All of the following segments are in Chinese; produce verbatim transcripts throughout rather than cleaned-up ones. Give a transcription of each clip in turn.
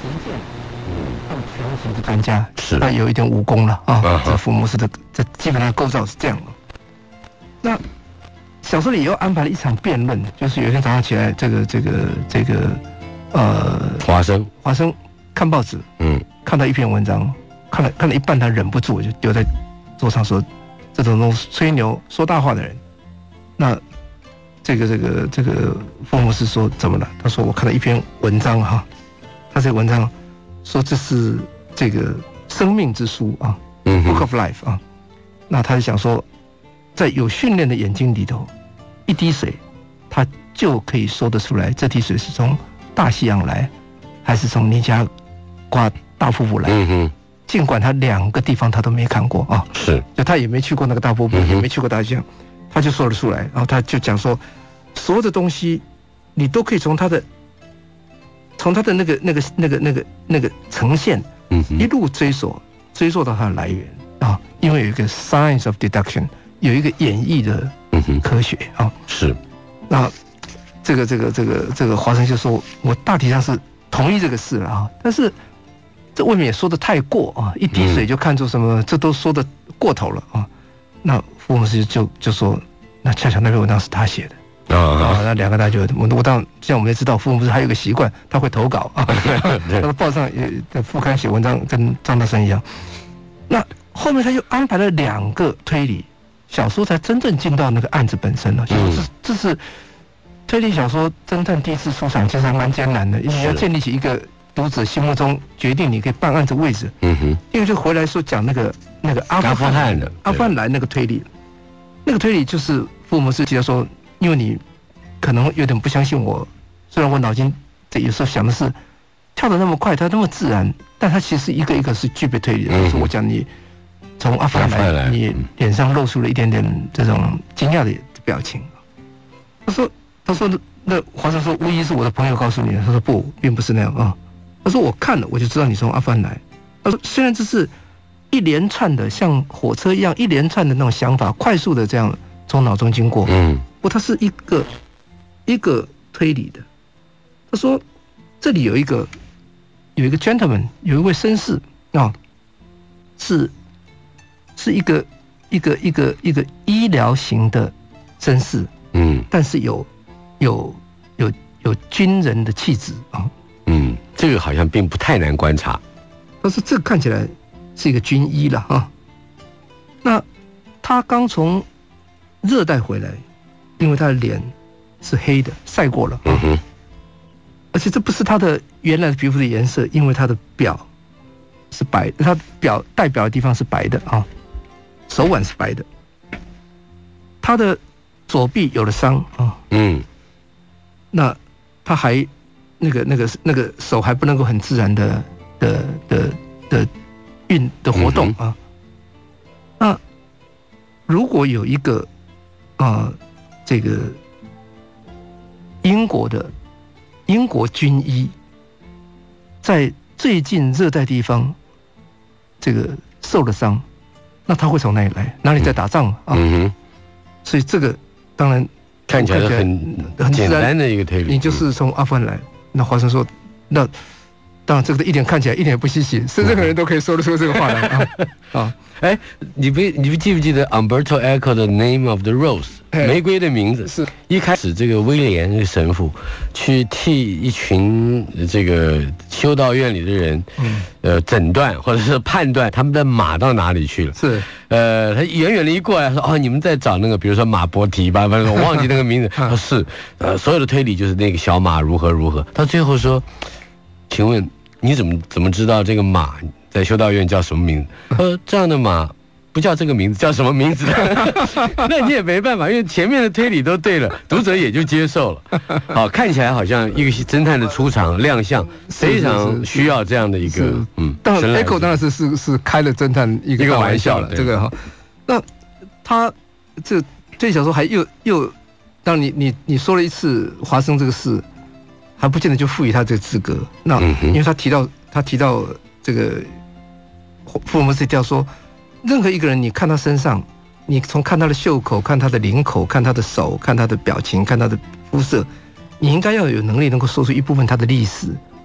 极限，到全型的专家， 是， 那有一点武功了啊。 啊这福尔摩斯的这基本上构造是这样的。那小说里又安排了一场辩论，就是有一天早上起来，这个这个这个呃， 华生华生看报纸， 嗯， 看到一篇文章，看了看了一半，他忍不住就丢在桌上说：“这种种吹牛说大话的人。”那这个这个这个福尔摩斯说怎么了？他说我看了一篇文章哈，他这个文章说这是这个生命之书啊， 嗯 ，Book of Life 啊。那他就想说，在有训练的眼睛里头，一滴水，他就可以说得出来，这滴水是从大西洋来，还是从尼加瓜大瀑布来。 嗯哼， 尽管他两个地方他都没看过啊， 是， 就他也没去过那个大瀑布， 嗯、 也没去过大西洋。他就说了出来，然后他就讲说，所有的东西，你都可以从他的，从他的那个那个那个那个那个呈现， 嗯， 一路追索，追溯到它的来源啊，因为有一个 science of deduction， 有一个演绎的科学啊， 是。 那这个这个这个这个华生就说，我大体上是同意这个事了啊，但是这未免也说的太过啊，一滴水就看出什么，嗯、这都说的过头了啊。那福尔摩斯就就说，那恰巧那篇文章是他写的啊，那两个大家就我我当然像我们也知道，福尔摩斯还有一个习惯，他会投稿啊，他的报上也在副刊写文章，跟张大生一样。那后面他又安排了两个推理小说，才真正进到那个案子本身了。这是这是推理小说侦探第一次出场，其实还蛮艰难的，因为要建立起一个读者心目中决定你可以办案子位置。嗯哼，因为就回来说讲那个那个阿富汗的阿富汗来那个推理，那个推理就是福尔摩斯提到说，因为你可能有点不相信我，虽然我脑筋这有时候想的是跳得那么快，它那么自然，但它其实一个一个是具备推理的。就是我讲你从阿富汗来，你脸上露出了一点点这种惊讶的表情。他说他说那华生说无疑是我的朋友告诉你的。他说不，并不是那样啊。他说我看了我就知道你从阿富汗来。他说虽然这是一连串的像火车一样一连串的那种想法，快速的这样从脑中经过，嗯，不，它是一个一个推理的。他说这里有一个有一个 gentleman， 有一位绅士啊，是是一个一个一个一个医疗型的绅士，嗯，但是有有有有军人的气质啊， 嗯，这个好像并不太难观察。 但是这个看起来是一个军医了啊。那他刚从热带回来，因为他的脸是黑的，晒过了，嗯哼，而且这不是他的原来的皮肤的颜色，因为他的表是白的，他表代表的地方是白的啊，手腕是白的，他的左臂有了伤啊，嗯，那他还那个那个那个手还不能够很自然的的的的运的活动啊，那如果有一个啊、呃、这个英国的英国军医在最近热带地方这个受了伤，那他会从哪里来？哪里在打仗啊？嗯哼，所以这个当然看起来很很简单的一个推理， 你就是从阿富汗来。那华生说，那当然这个一点看起来一点也不稀奇，是任何人都可以说得出这个话来啊啊！ 哎，你不你不记不记得 Umberto Eco 的 Name of the Rose 玫瑰的名字？是一开始这个威廉这个神父去替一群这个修道院里的人，嗯，呃，诊断或者是判断他们的马到哪里去了。是，呃，他远远的一过来说，哦，你们在找那个，比如说马伯提吧，反正我忘记那个名字。他说是，呃，所有的推理就是那个小马如何如何。他最后说，请问你怎么怎么知道这个马在修道院叫什么名字？呃，这样的马不叫这个名字，叫什么名字？那你也没办法，因为前面的推理都对了，读者也就接受了。好，看起来好像一个侦探的出场亮相，非常需要这样的一个嗯。 当然 ，Echo 当然是是是开了侦探一个玩笑了，这个哈。那他这这小说还又又，当你你你说了一次华生这个事，还不见得就赋予他这个资格。那因为他提到他提到这个福尔摩斯提到说，任何一个人，你看他身上，你从看他的袖口，看他的领口，看他的手，看他的表情，看他的肤色，你应该要有能力能够说出一部分他的历史，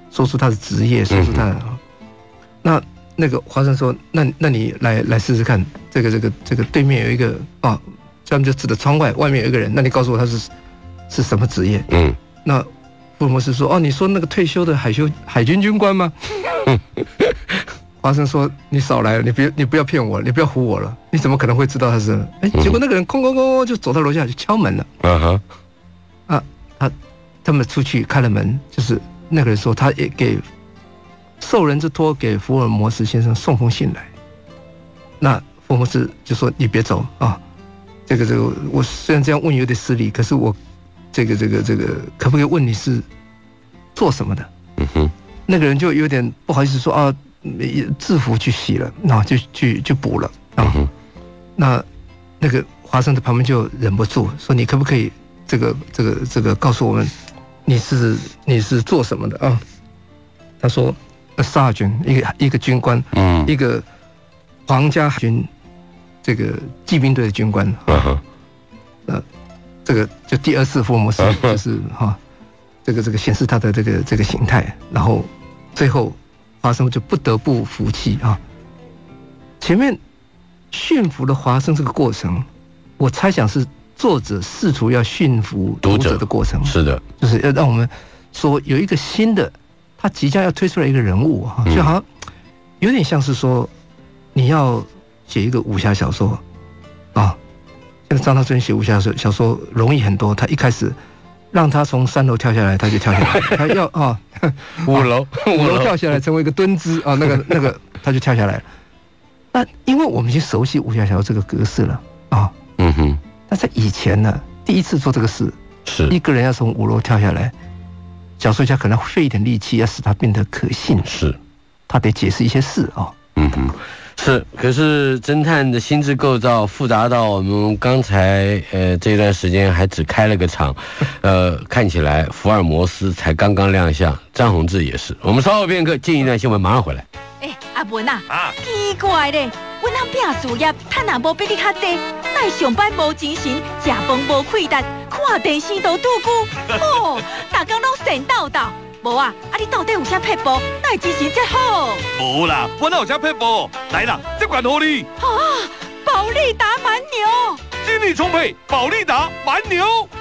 说出他的职业，说出他的。嗯、那那个华生说：“那那你来来试试看，这个这个这个对面有一个啊，他们就指着窗外，外面有一个人，那你告诉我他是是什么职业？”嗯，那福尔摩斯说：“哦，你说那个退休的海修海军军官吗？”华生说：“你少来了，你别你不要骗我，你不要唬我了，你怎么可能会知道他是？哎，结果那个人空空空空就走到楼下去敲门了。嗯哼，啊，他他们出去开了门，就是那个人说他也给受人之托给福尔摩斯先生送封信来。那福尔摩斯就说你别走啊，这个这个我虽然这样问有点失礼，可是我这个这个这个可不可以问你是做什么的？嗯哼，那个人就有点不好意思说啊。”制服去洗了，然后就去就补了啊。嗯、那那个华生在旁边就忍不住说：“你可不可以这个这个这个告诉我们你是你是做什么的啊？”他说 ：“A sergeant， 一个一个军官，嗯，一个皇家海军这个骑兵队的军官。嗯、呃，这个就第二次福尔摩斯就是哈、啊，这个这个显示他的这个这个形态，然后最后。”华生就不得不服气啊！前面驯服了华生这个过程，我猜想是作者试图要驯服读者的过程。是的，就是要让我们说有一个新的，他即将要推出来一个人物啊，就好像有点像是说你要写一个武侠小说啊，像张大春写武侠小说容易很多，他一开始。让他从三楼跳下来，他就跳下来。他要啊，五楼五楼跳下来，成为一个蹲姿啊，那个那个他就跳下来了。那因为我们已经熟悉武侠小说这个格式了啊，嗯哼。那在以前呢，第一次做这个事，是一个人要从五楼跳下来，小说家可能费一点力气，要使他变得可信。是，他得解释一些事啊。嗯哼。 是，可是侦探的心智构造复杂到我们刚才呃这段时间还只开了个场，呃，看起来福尔摩斯才刚刚亮相，张宏志也是。我们稍后片刻进一段新闻，马上回来。 哎、欸，阿文啊，啊奇怪咧，阮通拼事业，趁也无比你较济，奈上班无精神，食饭无气力，看电视都拄久，哦，大家拢神叨叨。无啊，啊你到底有啥撇步？哪会精神这好？ 无啦，我哪有啥撇步？来啦，这管好你。 啊，保利达蛮牛， 精力充沛，保利达蛮牛。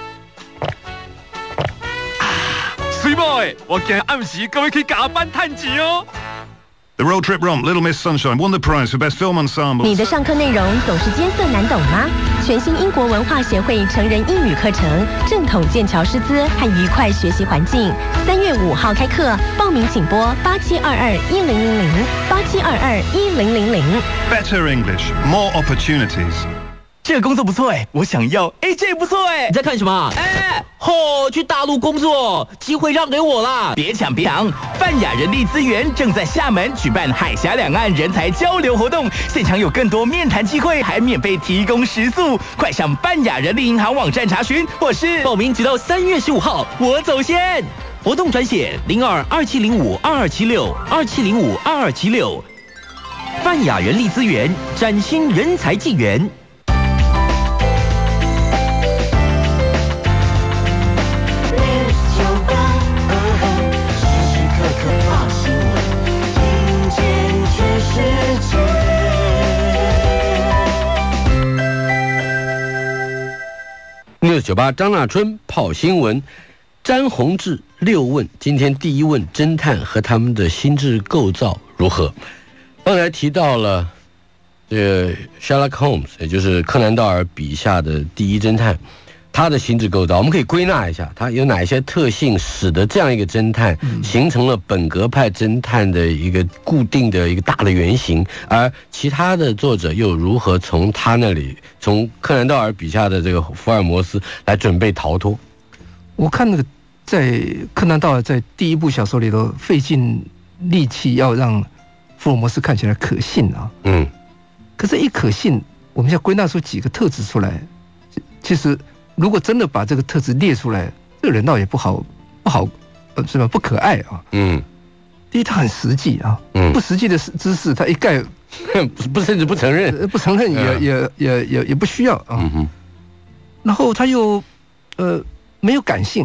啊，水某诶，我今日暗时各位去加班趁钱哦。 The road trip romp Little Miss Sunshine won the prize for best film ensemble. 你的上课内容总是艰涩难懂吗？全新英国文化协会成人英语课程，正统剑桥师资和愉快学习环境。三月五号开课，报名请拨八七二二一零零零八七二二一零零零。 Better English, more opportunities. 这个工作不错哎，我想要。哎，这也不错哎。 你在看什么？哎，吼，去大陆工作，机会让给我啦！ 别抢别抢，泛亚人力资源正在厦门举办海峡两岸人才交流活动，现场有更多面谈机会，还免费提供食宿。快上泛亚人力银行网站查询，或是报名直到三月十五号，我走先。活动专线零二二七零五二二七六二七零五二二七六。泛亚人力资源，崭新人才纪元。 六九八张大春跑新闻，詹宏志六问。今天第一问：侦探和他们的心智构造如何？刚才提到了这个 Sherlock Holmes， 也就是柯南道尔笔下的第一侦探，他的心智构造，我们可以归纳一下，他有哪些特性使得这样一个侦探形成了本格派侦探的一个固定的一个大的原型，而其他的作者又如何从他那里，从柯南道尔笔下的这个福尔摩斯来准备逃脱？ 我看那个在柯南道尔在第一部小说里头费尽力气要让福尔摩斯看起来可信啊，嗯，可是一可信，我们要归纳出几个特质出来，其实。如果真的把这个特质列出来，这个人倒也不好，不好，呃，是吧？不可爱啊。嗯。第一，他很实际啊。嗯。不实际的知识，他一概不甚至不承认， 不承认也、嗯、也也也也不需要啊。嗯哼。然后他又呃没有感性，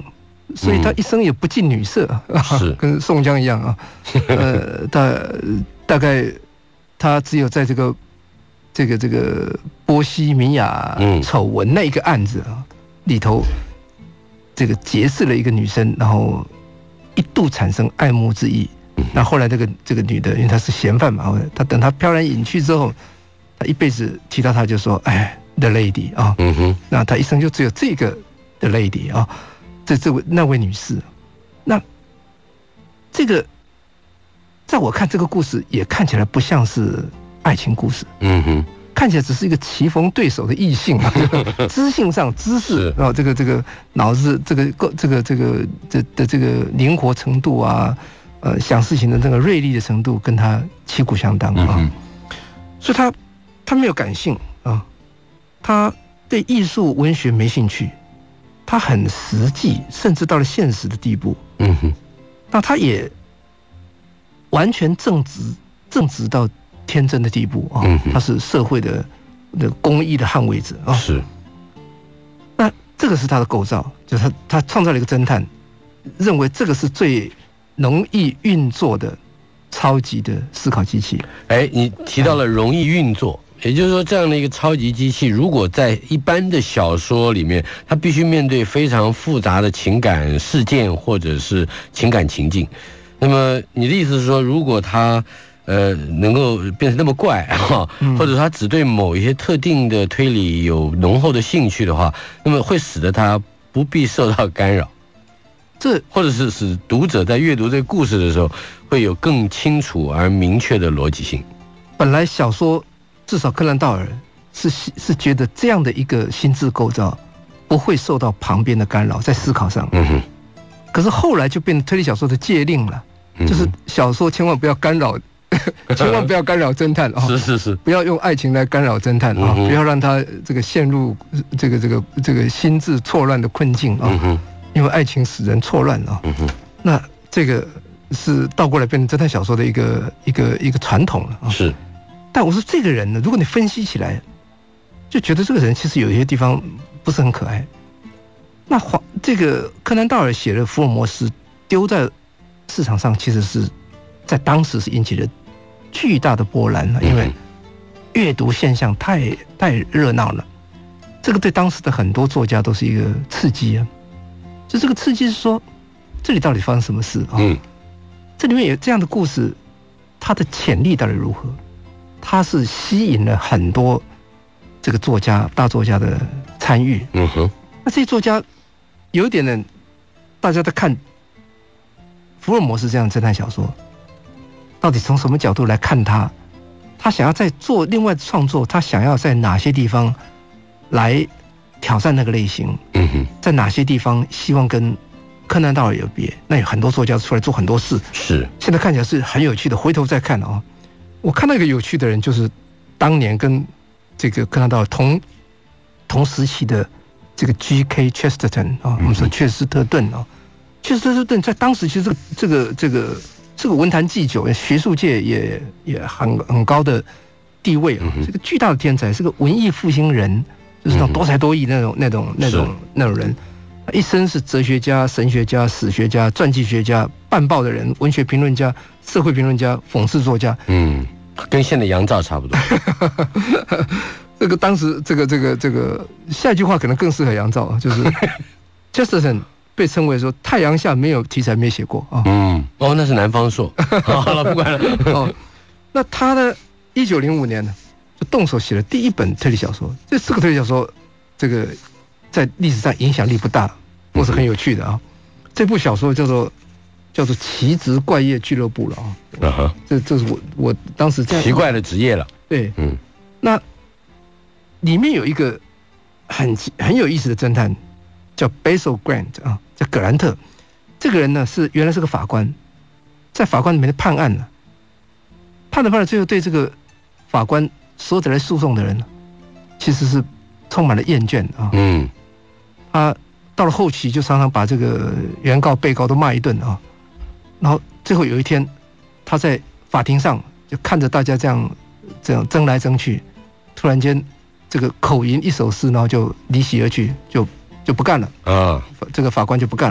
所以他一生也不近女色， 是、嗯、 跟宋江一样啊。呃，大大概他只有在这个这个这个波西米亚丑闻那一个案子啊里头，这个结识了一个女生，然后一度产生爱慕之意。那后来这个这个女的，因为她是嫌犯嘛，她等她飘然隐去之后，她一辈子提到她就说，哎 ，the lady 啊，嗯哼，那她一生就只有这个 the lady 啊，这这位那位女士，那这个在我看这个故事也看起来不像是爱情故事，嗯哼，看起来只是一个棋逢对手的异性啊，知性上知识啊，这个这个脑子这个这个这个这的这个灵活程度啊。呃，想事情的那个锐利的程度跟他旗鼓相当啊，嗯、所以他他没有感性啊，他对艺术文学没兴趣，他很实际，甚至到了现实的地步。嗯哼，那他也完全正直，正直到天真的地步啊。嗯、他是社会的的公益的捍卫者啊。 是。 那这个是他的构造，就是他他创造了一个侦探，认为这个是最容易运作的超级的思考机器。 哎，你提到了容易运作，也就是说，这样的一个超级机器，如果在一般的小说里面，它必须面对非常复杂的情感事件或者是情感情境。那么你的意思是说，如果它呃能够变成那么怪哈，或者它只对某一些特定的推理有浓厚的兴趣的话，那么会使得它不必受到干扰。这或者是使读者在阅读这个故事的时候，会有更清楚而明确的逻辑性。 本来小说至少柯南道尔是是觉得这样的一个心智构造不会受到旁边的干扰，在思考上。嗯哼。可是后来就变成推理小说的戒令了，嗯、就是小说千万不要干扰，千万不要干扰侦探啊！ 是是是， 不要用爱情来干扰侦探啊！嗯、不要让他这个陷入这个这个这个心智错乱的困境啊！嗯因为爱情使人错乱啊，嗯、那这个是倒过来变成侦探小说的一个一个一个传统了啊。 是， 但我说这个人呢，如果你分析起来，就觉得这个人其实有一些地方不是很可爱。那华这个柯南道尔写的福尔摩斯丢在市场上，其实是在当时是引起了巨大的波澜了，因为阅读现象太太热闹了，这个对当时的很多作家都是一个刺激啊。就这个刺激是说，这里到底发生什么事啊？嗯，这里面有这样的故事，它的潜力到底如何？它是吸引了很多这个作家、大作家的参与。嗯哼，那这些作家有一点呢，大家在看福尔摩斯这样的侦探小说，到底从什么角度来看他？他想要在做另外的创作，他想要在哪些地方来挑战那个类型，嗯哼，在哪些地方希望跟柯南道尔有别？那有很多作家出来做很多事， 是现在看起来是很有趣的。回头再看啊、哦，我看到一个有趣的人，就是当年跟这个柯南道尔同同时期的这个 G K Chesterton 啊、哦，我们说切斯特顿啊，切斯特顿在当时其实这个这个这个这个文坛祭酒，学术界也也很很高的地位啊，这个巨大的天才，是个文艺复兴人。就是那种多才多艺那种、那种、那种、那种人，一生是哲学家、神学家、史学家、传记学家、办报的人、文学评论家、社会评论家、讽刺作家。 嗯，跟现在杨照差不多。 这个当时这个这个这个下一句话可能更适合杨照，就是 Chesterton 被称为说太阳下没有题材没写过啊。 嗯，哦，那是南方朔。好了，不管了。哦， 那他呢？一九零五年呢？动手写了第一本推理小说，这四个推理小说，这个在历史上影响力不大，或是很有趣的啊。这部小说叫做叫做《奇职怪业俱乐部》了啊。啊哈，这这是我我当时这样奇怪的职业了。 对，嗯，那里面有一个很很有意思的侦探，叫 Basil Grant 啊，叫葛兰特。这个人呢是原来是个法官，在法官里面的判案呢，判着判着，最后对这个法官所有的来诉讼的人，其实是充满了厌倦啊。嗯，他到了后期就常常把这个原告、被告都骂一顿啊。然后最后有一天，他在法庭上就看着大家这样这样争来争去，突然间这个口吟一首诗，然后就离席而去，就就不干了啊。这个法官就不干了，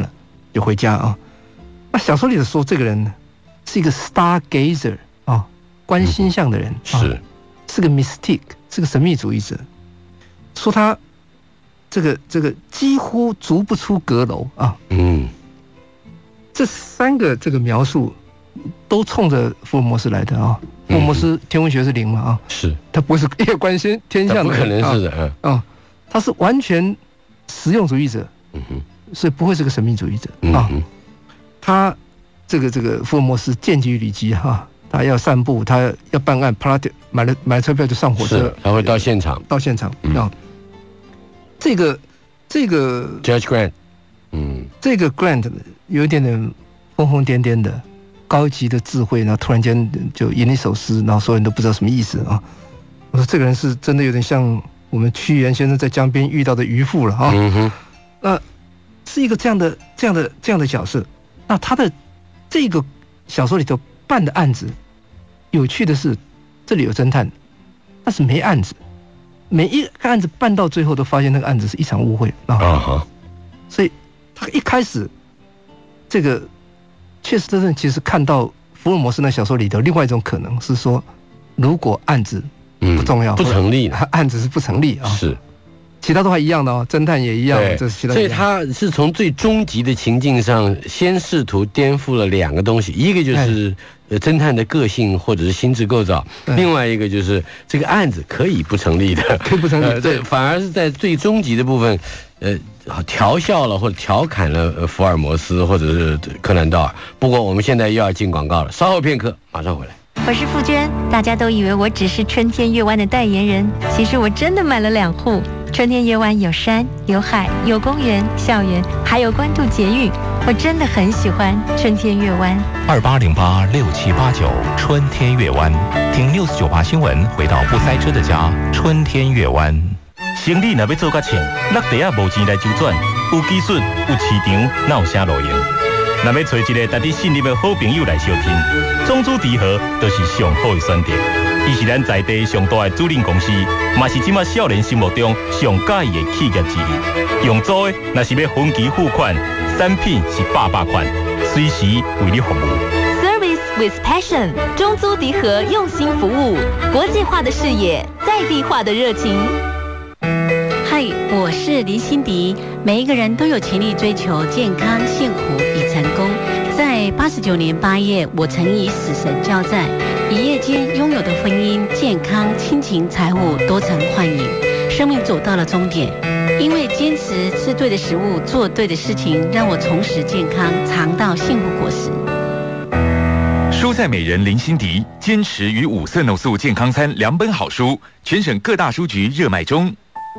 就回家啊。那小说里的说这个人呢是一个 stargazer 啊，观星象的人， 嗯、是、 啊、是个 mystic， 是个神秘主义者。说他这个这个几乎足不出阁楼啊。 嗯， 这三个这个描述都冲着福尔摩斯来的啊。福尔摩斯天文学是零嘛啊， 是他不会是夜观星天象的人， 不可能是的，嗯、 啊啊，他是完全实用主义者， 嗯哼， 所以不会是个神秘主义者啊。 嗯、 他这个这个福尔摩斯见机履机哈，他要散步，他要办案，啪啦买了买了车票就上火车， 他会到现场， 到现场、嗯、啊。这个这个 Judge Grant， 嗯， 这个 Grant 有一点点疯疯癫癫的。高级的智慧，然后突然间就吟了一首诗，然后所有人都不知道什么意思啊！我说这个人是真的有点像我们屈原先生在江边遇到的渔夫了啊！ 嗯哼， 那是一个这样的、这样的、这样的角色。那他的这个小说里头办的案子，有趣的是，这里有侦探，但是没案子，每一个案子办到最后都发现那个案子是一场误会啊！ 啊所以他一开始这个。切斯特顿其实看到福尔摩斯那小说里头另外一种可能是说，如果案子不重要、 嗯、不成立， 案子是不成立啊， 是， 其他都还一样的哦，侦探也一样，这是其他。 所以他是从最终极的情境上，先试图颠覆了两个东西，一个就是呃侦探的个性或者是心智构造，另外一个就是这个案子可以不成立的， 可以不成立， 呃、对，反而是在最终极的部分。呃，调笑了或者调侃了福尔摩斯或者是柯南道尔。不过我们现在又要进广告了，稍后片刻马上回来。 我是傅娟，大家都以为我只是春天月湾的代言人，其实我真的买了两户。春天月湾有山有海有公园校园，还有关渡捷运，我真的很喜欢春天月湾。 二八零八六七八九春天月湾，听六四九八新闻，回到不塞车的家，春天月湾。 生意若要做甲称，落地啊无钱来周转，有技术有市场，哪有啥路用？若要找一个值得信任的好朋友来相挺，中资迪和就是上好的选择。伊是咱在地上大的租赁公司，嘛是即马少年心目中上介意的企业之一。用租的若是要分期付款，产品是百百款，随时为你服务。 Service with passion， 中租迪和用心服务，国际化的视野，在地化的热情。 嗨，我是林心迪。每一个人都有权利追求健康、幸福与成功。在八十九年八月，我曾与死神交战，一夜间拥有的婚姻、健康、亲情、财务都曾幻影，生命走到了终点。因为坚持吃对的食物，做对的事情，让我重拾健康，尝到幸福果实。 蔬菜美人林心迪坚持与五色浓素健康餐两本好书，全省各大书局热卖中。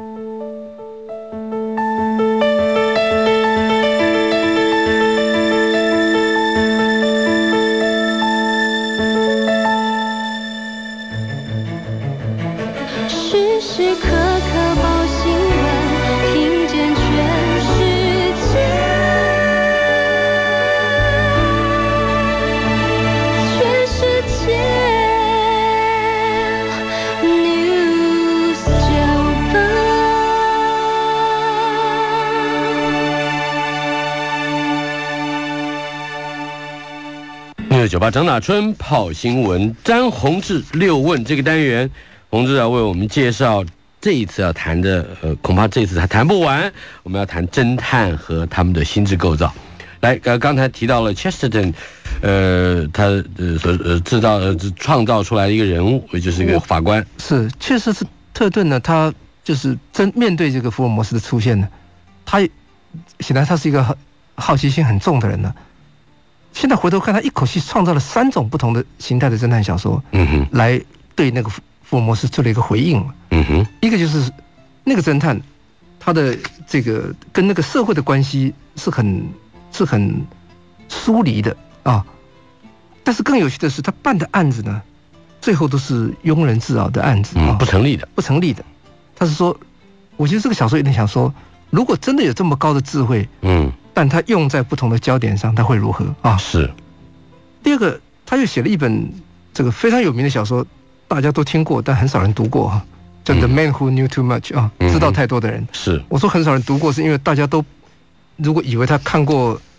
时时刻刻报新闻，听见全世界，全世界 News 九八。 News 九八张大春跑新闻，詹宏志六问这个单元。宏志要为我们介绍这一次要谈的，呃，恐怕这次还谈不完。我们要谈侦探和他们的心智构造。来，呃，刚才提到了 Chesterton， 呃，他呃所呃制造呃创造出来的一个人物，就是一个法官。 是，确实是特顿呢，他就是真面对这个福尔摩斯的出现呢，他显然他是一个好奇心很重的人呢。现在回头看，他一口气创造了三种不同的形态的侦探小说， 嗯哼， 来对那个福尔摩斯做了一个回应。 嗯哼， 一个就是那个侦探，他的这个跟那个社会的关系是很是很疏离的啊。但是更有趣的是，他办的案子呢，最后都是庸人自扰的案子啊， 嗯，不成立的， 不成立的。他是说，我觉得这个小说有点想说，如果真的有这么高的智慧， 嗯， 但他用在不同的焦点上，他会如何啊？ 是。 第二个，他又写了一本这个非常有名的小说。大家都听过，但很少人读过哈，叫《The Man Who Knew Too Much》啊，知道太多的人。 是， 我说很少人读过，是因为大家都如果以为他看过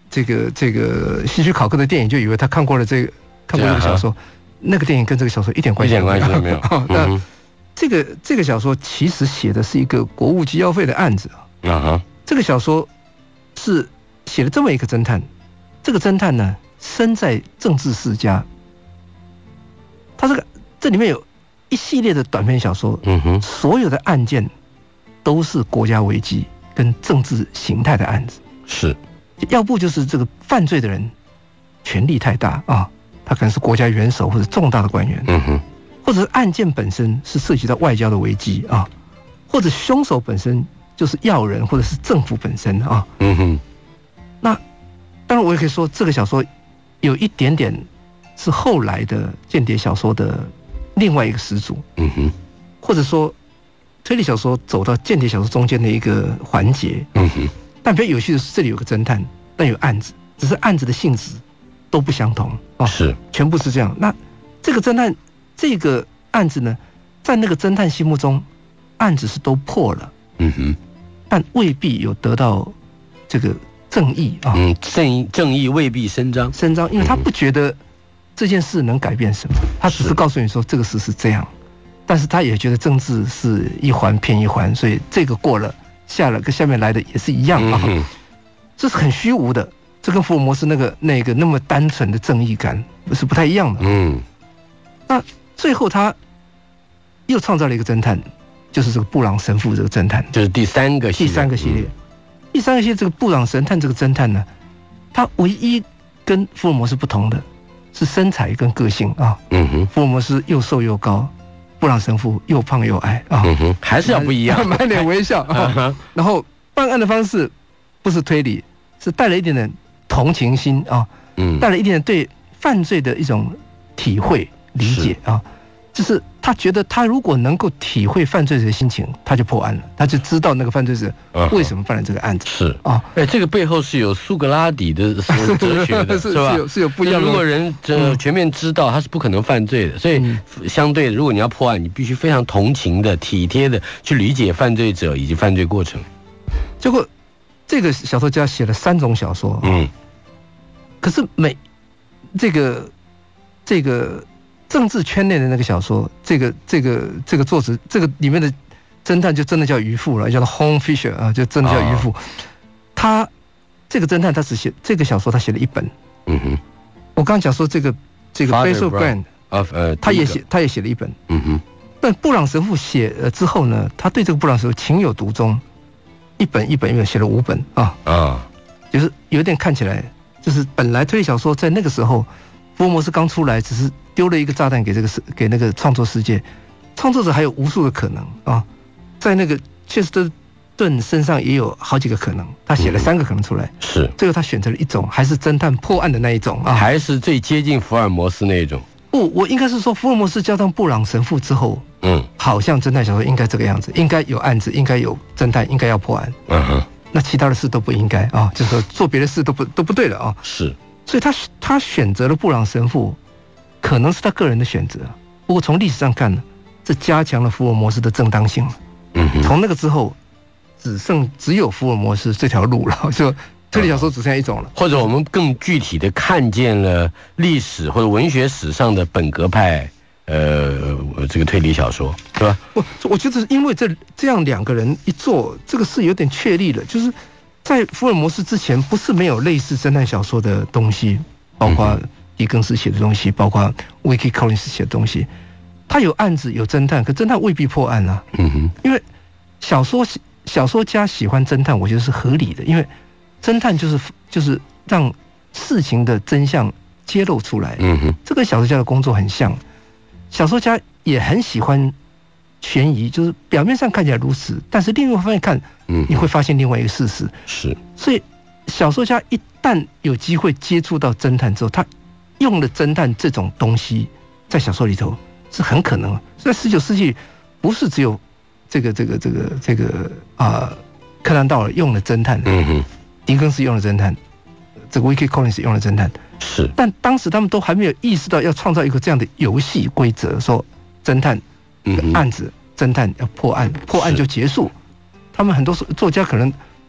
这个这个希区考克的电影，就以为他看过了这个看过这个小说，那个电影跟这个小说一点关系一点关系都没有。 那、 嗯、 这个这个小说其实写的是一个国务机要费的案子啊。 啊哈， 这个小说是写了这么一个侦探，这个侦探呢身在政治世家，他这个这里面有一系列的短篇小说， 嗯哼， 所有的案件都是国家危机跟政治形态的案子， 是， 要不就是这个犯罪的人权力太大啊，他可能是国家元首或者重大的官员， 嗯哼，或者是案件本身是涉及到外交的危机啊，或者凶手本身就是要人或者是政府本身啊， 嗯哼， 那当然我也可以说这个小说有一点点是后来的间谍小说的另外一个始祖， 嗯哼， 或者说推理小说走到间谍小说中间的一个环节， 嗯哼。 但比较有趣的是，这里有个侦探，但有案子，只是案子的性质都不相同啊， 是， 全部是这样。那这个侦探这个案子呢，在那个侦探心目中，案子是都破了， 嗯哼， 但未必有得到这个正义啊， 嗯，正义正义未必伸张， 伸张，因为他不觉得这件事能改变什么，他只是告诉你说这个事是这样，但是他也觉得政治是一环骗一环，所以这个过了。下了跟下面来的也是一样啊，嗯、这是很虚无的，这跟福尔摩斯那个那个那么单纯的正义感是不太一样的。 嗯， 那最后他又创造了一个侦探，就是这个布朗神父这个侦探， 就是第三个系列。 第三个系列，嗯、第三个系列这个布朗神探这个侦探呢，他唯一跟福尔摩斯不同的是身材跟个性啊。 嗯哼， 福尔摩斯又瘦又高。布朗神父又胖又矮啊、 嗯哼，还是要不一样， 满脸微笑、啊、然后办案的方式不是推理，是带了一点点同情心啊，嗯，带了一点点对犯罪的一种体会理解啊，就是他觉得他如果能够体会犯罪者的心情，他就破案了，他就知道那个犯罪者为什么犯了这个案子。 是啊，哎，这个背后是有苏格拉底的哲学的， 是吧？ 是有是有不一样的。 如果人这全面知道，他是不可能犯罪的。所以相对的，如果你要破案，你必须非常同情的、体贴的去理解犯罪者以及犯罪过程。 结果这个小说家写了三种小说，嗯，可是每这个这个。政治圈内的那个小说，这个这个这个作者，这个里面的侦探就真的叫渔夫了，叫做 Home Fisher 啊，就真的叫渔夫。哦、他这个侦探他只写这个小说，他写了一本。嗯哼。我刚刚讲说这个这个 Basil Grant 啊，呃，他也写他也写了一本。嗯哼。但布朗神父写了之后呢，他对这个布朗神父情有独钟，一本一本一本写了五本啊。啊。就是有点看起来，就是本来推理小说在那个时候。福尔摩斯刚出来，只是丢了一个炸弹给这个世给那个创作世界，创作者还有无数的可能啊，在那个切斯特顿身上也有好几个可能，他写了三个可能出来，嗯、 是最后他选择了一种，还是侦探破案的那一种啊， 还是最接近福尔摩斯那一种。 不，我应该是说福尔摩斯加上布朗神父之后，嗯，好像侦探小说应该这个样子，应该有案子，应该有侦探，应该要破案，嗯哼，那其他的事都不应该啊，就是说做别的事都不都不对了啊， 是。 所以他他选择了布朗神父，可能是他个人的选择。不过从历史上看呢，这加强了福尔摩斯的正当性了。嗯，从那个之后，只剩只有福尔摩斯这条路了，就推理小说只剩下一种了。 或者我们更具体的看见了历史或者文学史上的本格派，呃，这个推理小说，是吧？ 我我觉得因为这这样两个人一做，这个事有点确立了，就是。在福尔摩斯之前，不是没有类似侦探小说的东西，包括狄更斯写的东西，包括威基·柯林斯写的东西。他有案子，有侦探，可侦探未必破案啊。嗯哼，因为小说小说家喜欢侦探，我觉得是合理的，因为侦探就是就是让事情的真相揭露出来。嗯哼，这跟小说家的工作很像。小说家也很喜欢悬疑，就是表面上看起来如此，但是另外一方面看，嗯，你会发现另外一个事实。 是， 所以小说家一旦有机会接触到侦探之后，他用了侦探这种东西在小说里头是很可能。在十九世纪，不是只有这个这个这个这个啊、呃，柯南道尔用了侦探，嗯哼，狄更斯用了侦探，这个 Wilkie Collins 用了侦探， 是。 但当时他们都还没有意识到要创造一个这样的游戏规则，说侦探。案子侦探要破案，破案就结束。他们很多作家可能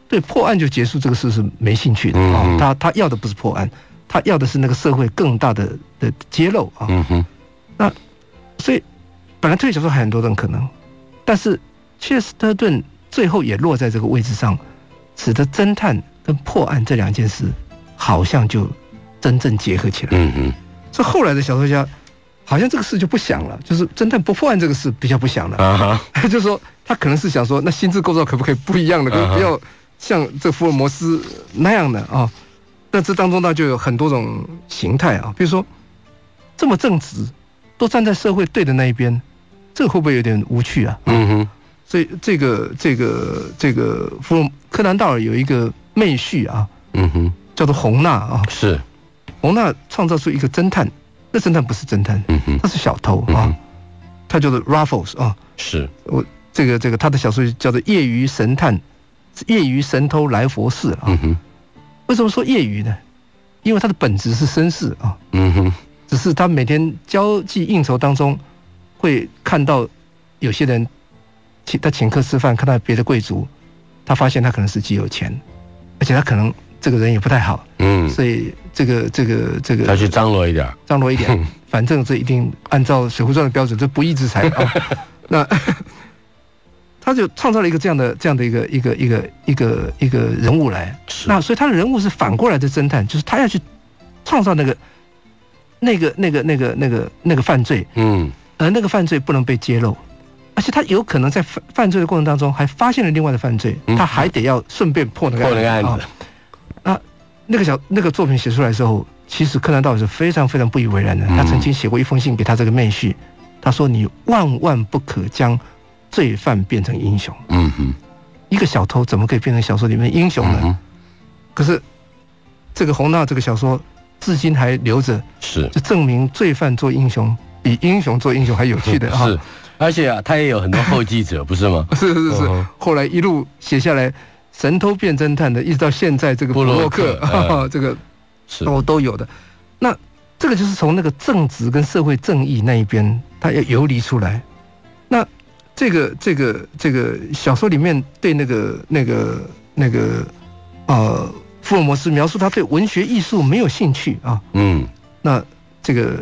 对破案就结束这个事是没兴趣的啊、嗯哦。他他要的不是破案，他要的是那个社会更大的的揭露啊。嗯哼。那所以本来推理小说还有很多种可能，但是切斯特顿最后也落在这个位置上，使得侦探跟破案这两件事好像就真正结合起来。嗯哼。所以后来的小说家好像这个事就不想了，就是侦探不破案这个事比较不想了。啊哈。就是说他可能是想说，那心智构造可不可以不一样的，可不要像这福尔摩斯那样的啊？那这当中呢就有很多种形态啊，比如说这么正直，都站在社会对的那一边，这个会不会有点无趣啊？嗯哼。所以这个这个这个福尔柯南道尔有一个妹婿啊，嗯哼，叫做红娜啊。是。红娜创造出一个侦探，那侦探不是侦探，嗯哼，他是小偷啊，嗯、他叫做 Raffles 啊。是。我这个这个他的小说叫做《业余神探》，业余神偷来佛士啊。嗯哼。为什么说业余呢？因为他的本质是绅士啊。嗯哼。只是他每天交际应酬当中，会看到有些人请他请客吃饭，看到别的贵族，他发现他可能是极有钱，而且他可能这个人也不太好。嗯。所以这个这个这个。 他去张罗一点。 张罗一点，反正这一定按照《水浒传》的标准，这不义之财啊。那。他就创造了一个这样的这样的一个一个一个一个一个人物来，那所以他的人物是反过来的侦探，就是他要去创造那个那个那个那个那个那个犯罪，嗯，而那个犯罪不能被揭露，而且他有可能在犯犯罪的过程当中还发现了另外的犯罪，嗯、他还得要顺便破那个案子。破那个案子。啊，那个小那个作品写出来的时候，其实柯南道尔是非常非常不以为然的。嗯、他曾经写过一封信给他这个妹婿，他说：“你万万不可将罪犯变成英雄。”嗯哼，一个小偷怎么可以变成小说里面的英雄呢？嗯、可是这个红娜这个小说至今还留着，是就证明罪犯做英雄比英雄做英雄还有趣的啊！ 是，而且啊，他也有很多后继者，不是吗？ 是是是，嗯、后来一路写下来，神偷变侦探的，一直到现在这个布洛克，呃、这个都都有的。那这个就是从那个正直跟社会正义那一边，它要游离出来。那这个这个这个小说里面对那个那个那个呃福尔摩斯描述他对文学艺术没有兴趣啊，嗯，那这个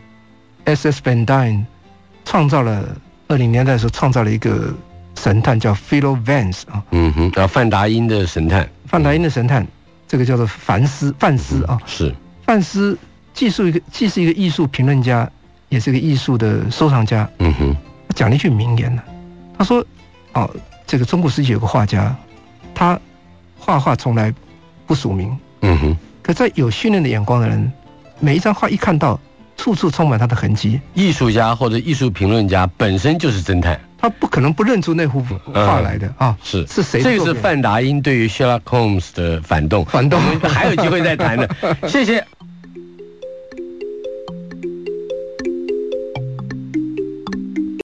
S S Van Dyne 创造了二零年代的时候创造了一个神探叫 Philo Vance 啊， 嗯哼，叫范达因的神探， 范达因的神探，这个叫做范斯范斯啊， 是范斯既是一个既是一个艺术评论家，也是一个艺术的收藏家，嗯哼。讲了一句名言呢，他说：“哦，这个中古世纪有个画家，他画画从来不署名，嗯哼。可在有训练的眼光的人，每一张画一看到，处处充满他的痕迹。 艺术家或者艺术评论家本身就是侦探， 他不可能不认出那幅画来的、嗯、啊。是是谁？ 这个是范达因对于 Sherlock Holmes 的反动， 反动， 我们还有机会再谈的。谢谢。